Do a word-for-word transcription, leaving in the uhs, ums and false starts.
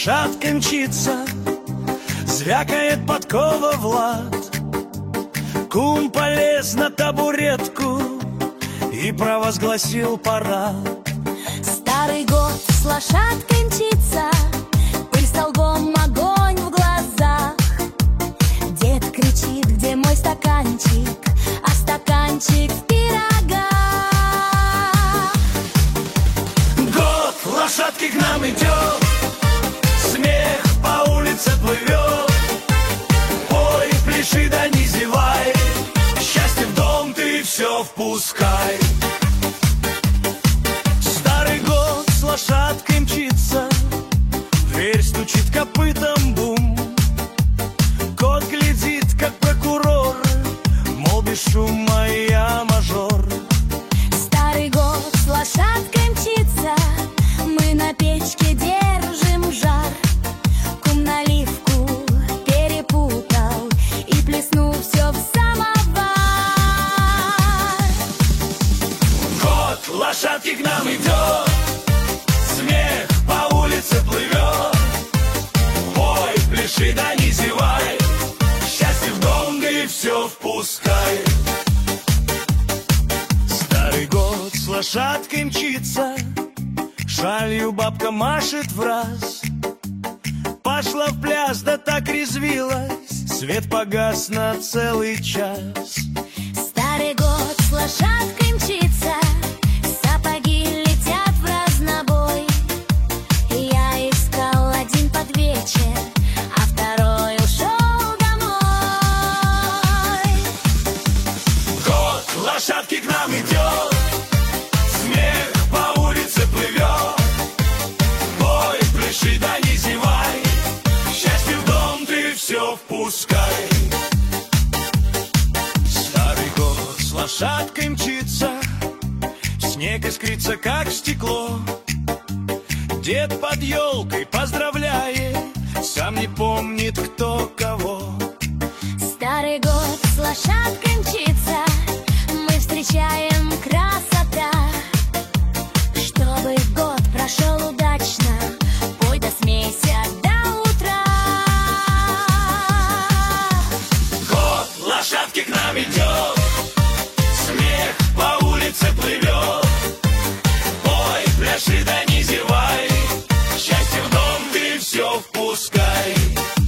лошадкой мчится, звякает подкова Влад. Кум полез на табуретку и провозгласил парад. Старый год с лошадкой мчится, пыль столбом, огонь в глазах. Дед кричит: где мой стаканчик, а стаканчик в пирогах. Год лошадки к нам идет, смех по улице плывет. Ой, пляши да не зевай, счастье в дом ты все впускай. Старый год с лошадкой мчится, дверь стучит копытом бум. Кот глядит, как прокурор, мол, без шума я мажор. Старый год с лошадкой мчится, мы на печке держим жар. Кум наливку перепутал и плеснул все в самовар. Год лошадки к нам идет, смех по улице плывет. Ой, пляши да не зевай, счастье в дом ты все впускай. Старый год с лошадкой мчится, шалью бабка машет в раз. Пошла в пляс, да так резвилась, свет погас на целый час. Старый год с лошадкой мчится, сапоги летят в разнобой. Я искал один под вечер, а второй ушел домой. Год лошадки к нам идет, смех по улице плывет. Ой, пляши да не зевай, счастье в дом ты все впускай. Старый год с лошадкой мчится, снег искрится, как стекло. Дед под елкой поздравляет, сам не помнит, кто кого. Старый год с лошадкой мчится, мы встречаем красота. Чтобы год прошел удачно, пой да смейся до утра. Год лошадки к нам идет, смех по улице плывет. Ой, пляши да не зевай, счастье в дом ты все впускай.